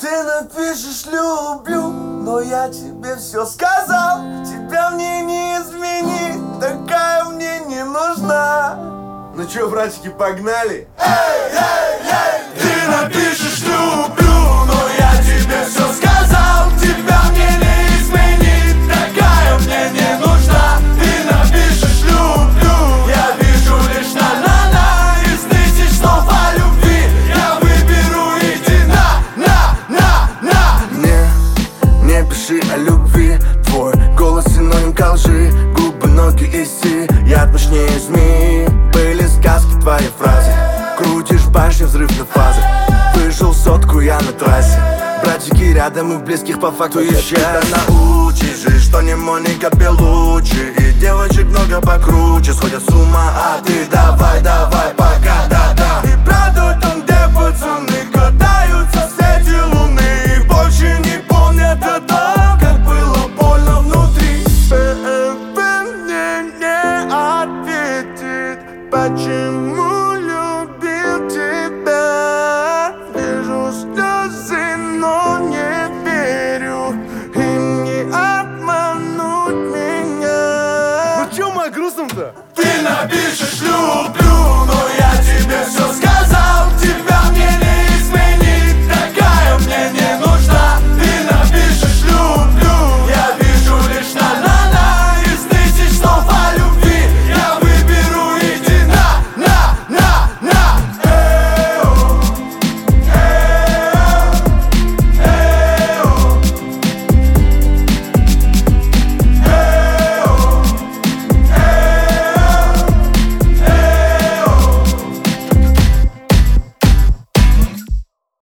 Ты напишешь люблю, но я тебе все сказал. Тебя мне не изменить, такая мне не нужна. Ну чё, братики, погнали? Эй, эй, эй! Ты напишешь люблю, но я тебе все сказал. Тебя мне не изменить, такая мне не нужна. Ты напишешь люблю, я вижу лишь на-на-на. Из тысяч слов о любви я выберу иди на. Не пиши о любви, твой голос синоним ко лжи. Губы, ноги и сият мощнее змеи. Были сказки твои фразы, крутишь башню, взрыв на фазах. Выжил сотку я на трассе, братики рядом и близких по факту еще научишь же, что не Моника Белуччи. И девочек много покруче, сходят с ума, а ты давай, давай, пока.